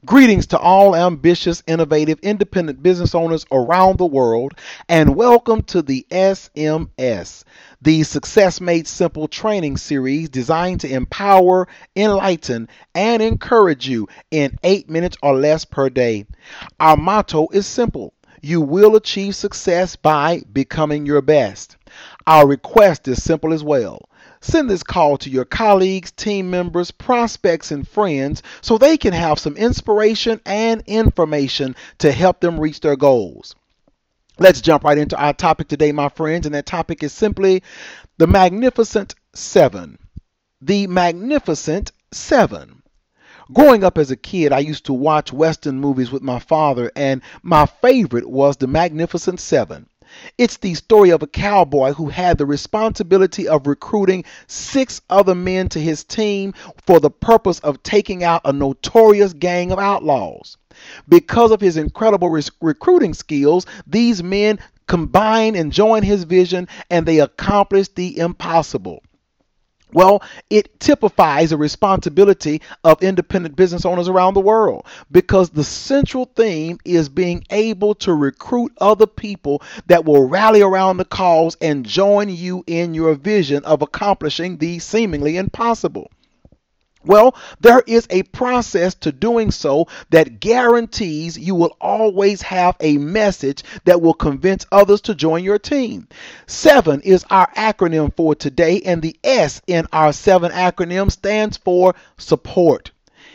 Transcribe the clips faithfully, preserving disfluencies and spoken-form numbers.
Greetings to all ambitious, innovative, independent business owners around the world, and welcome to the S M S, the Success Made Simple training series designed to empower, enlighten, and encourage you in eight minutes or less per day. Our motto is simple: you will achieve success by becoming your best. Our request is simple as well. Send this call to your colleagues, team members, prospects, and friends so they can have some inspiration and information to help them reach their goals. Let's jump right into our topic today, my friends, and that topic is simply the Magnificent Seven. The Magnificent Seven. Growing up as a kid, I used to watch Western movies with my father, and my favorite was The Magnificent Seven. It's the story of a cowboy who had the responsibility of recruiting six other men to his team for the purpose of taking out a notorious gang of outlaws. Because of his incredible res- recruiting skills, these men combined and joined his vision, and they accomplished the impossible. Well, it typifies the responsibility of independent business owners around the world, because the central theme is being able to recruit other people that will rally around the cause and join you in your vision of accomplishing the seemingly impossible. Well, there is a process to doing so that guarantees you will always have a message that will convince others to join your team. Seven is our acronym for today, and the S in our seven acronym stands for support.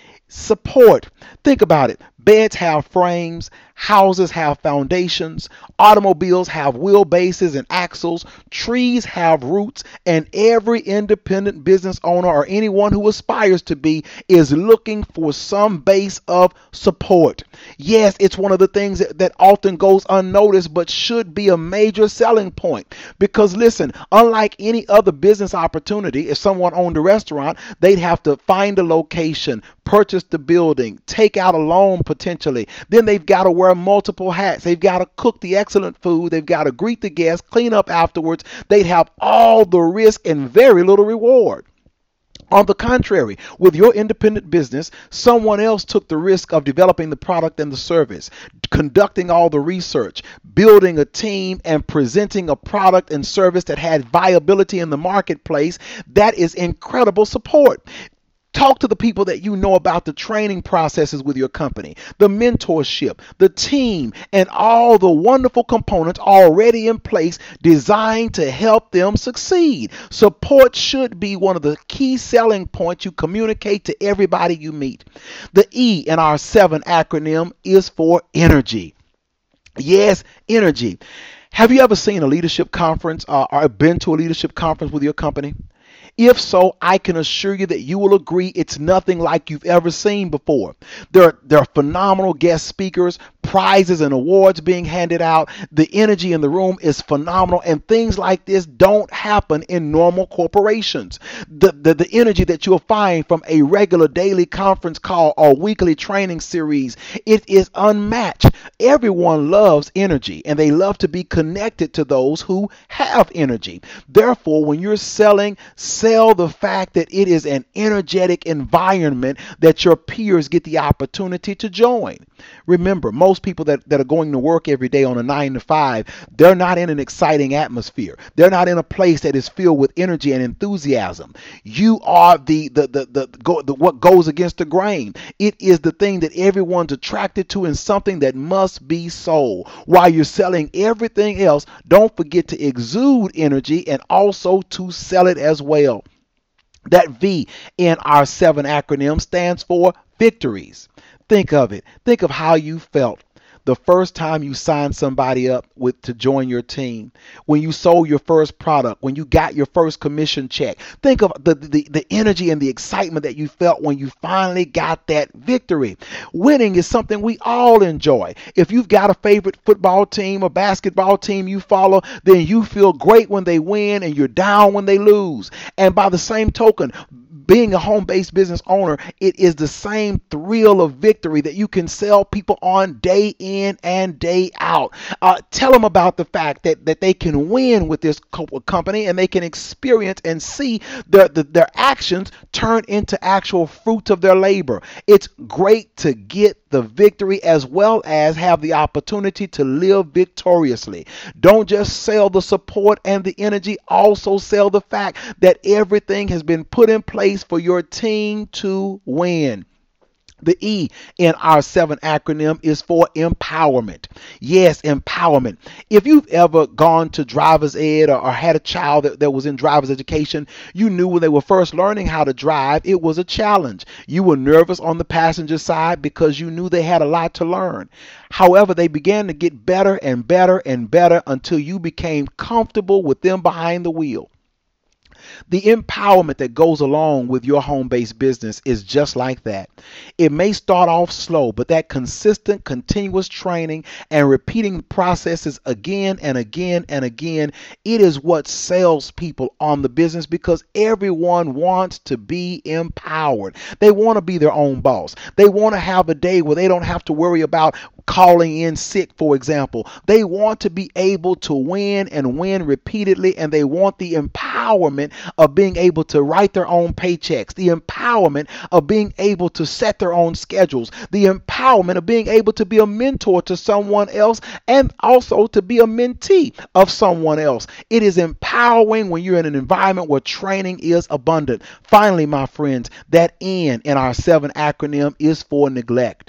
Support. Think about it. Beds have frames, houses have foundations, automobiles have wheelbases and axles, trees have roots, and every independent business owner or anyone who aspires to be is looking for some base of support. Yes, it's one of the things that, that often goes unnoticed but should be a major selling point. Because listen, unlike any other business opportunity, if someone owned a restaurant, they'd have to find a location, purchase the building, take out a loan potentially. Then they've got to wear multiple hats. They've got to cook the excellent food. They've got to greet the guests, clean up afterwards. They'd have all the risk and very little reward. On the contrary, with your independent business, someone else took the risk of developing the product and the service, conducting all the research, building a team, and presenting a product and service that had viability in the marketplace. That is incredible support. Talk to the people that you know about the training processes with your company, the mentorship, the team, and all the wonderful components already in place designed to help them succeed. Support should be one of the key selling points you communicate to everybody you meet. The E in our seven acronym is for energy. Yes, energy. Have you ever seen a leadership conference uh, or been to a leadership conference with your company? If so, I can assure you that you will agree it's nothing like you've ever seen before. There are, there are phenomenal guest speakers, prizes and awards being handed out. The energy in the room is phenomenal, and things like this don't happen in normal corporations. The, the, the energy that you'll find from a regular daily conference call or weekly training series, it is unmatched. Everyone loves energy, and they love to be connected to those who have energy. Therefore, when you're selling, sell the fact that it is an energetic environment that your peers get the opportunity to join. Remember, most people that, that are going to work every day on a nine to five, they're not in an exciting atmosphere. They're not in a place that is filled with energy and enthusiasm. You are the the the, the, go, the what goes against the grain. It is the thing that everyone's attracted to and something that must be sold. While you're selling everything else, don't forget to exude energy and also to sell it as well. That V in our seven acronym stands for victories. Think of it. Think of how you felt the first time you signed somebody up with to join your team, when you sold your first product, when you got your first commission check. Think of the, the, the energy and the excitement that you felt when you finally got that victory. Winning is something we all enjoy. If you've got a favorite football team or basketball team you follow, then you feel great when they win and you're down when they lose. And by the same token, Being a home-based business owner, it is the same thrill of victory that you can sell people on day in and day out. Uh, tell them about the fact that, that they can win with this co- company, and they can experience and see their, the, their actions turn into actual fruits of their labor. It's great to get the victory as well as have the opportunity to live victoriously. Don't just sell the support and the energy, also sell the fact that everything has been put in place for your team to win. The E in our seven acronym is for empowerment. Yes, empowerment. If you've ever gone to driver's ed, or, or had a child that, that was in driver's education, you knew when they were first learning how to drive, it was a challenge. You were nervous on the passenger side because you knew they had a lot to learn. However, they began to get better and better and better until you became comfortable with them behind the wheel. The empowerment that goes along with your home-based business is just like that. It may start off slow, but that consistent, continuous training and repeating processes again and again and again, it is what sells people on the business, because everyone wants to be empowered. They want to be their own boss. They want to have a day where they don't have to worry about calling in sick, for example. They want to be able to win and win repeatedly, and they want the empowerment of being able to write their own paychecks, the empowerment of being able to set their own schedules, the empowerment of being able to be a mentor to someone else, and also to be a mentee of someone else. It is empowering when you're in an environment where training is abundant. Finally, my friends, that N in our seven acronym is for neglect.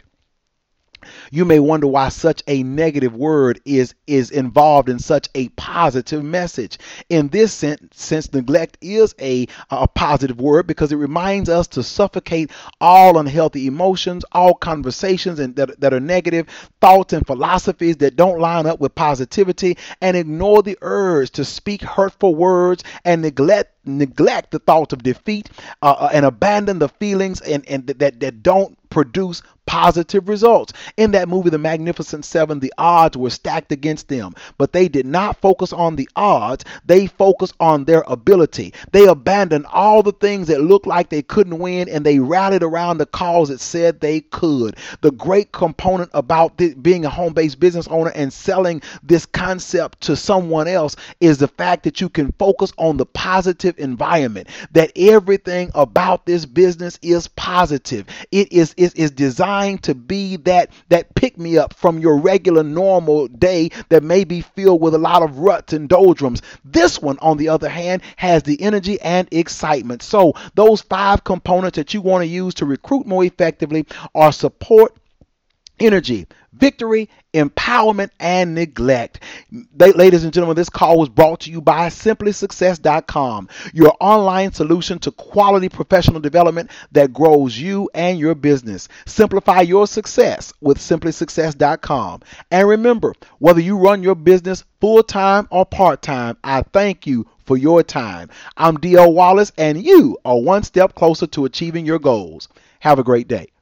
You may wonder why such a negative word is, is involved in such a positive message. In this sense, since neglect is a, a positive word, because it reminds us to suffocate all unhealthy emotions, all conversations and that, that are negative, thoughts and philosophies that don't line up with positivity, and ignore the urge to speak hurtful words and neglect neglect the thoughts of defeat, uh, and abandon the feelings and, and that, that don't produce positive results. In that movie, The Magnificent Seven, the odds were stacked against them, but they did not focus on the odds. They focused on their ability. They abandoned all the things that looked like they couldn't win, and they rallied around the cause that said they could. The great component about this, being a home-based business owner and selling this concept to someone else, is the fact that you can focus on the positive environment, that everything about this business is positive. It is, is, is designed to be that, that pick-me-up from your regular normal day that may be filled with a lot of ruts and doldrums. This one, on the other hand, has the energy and excitement. So those five components that you want to use to recruit more effectively are support, energy, victory, empowerment, and neglect. Ladies and gentlemen, this call was brought to you by simply success dot com, your online solution to quality professional development that grows you and your business. Simplify your success with simply success dot com. And remember, whether you run your business full-time or part-time, I thank you for your time. I'm D L Wallace, and you are one step closer to achieving your goals. Have a great day.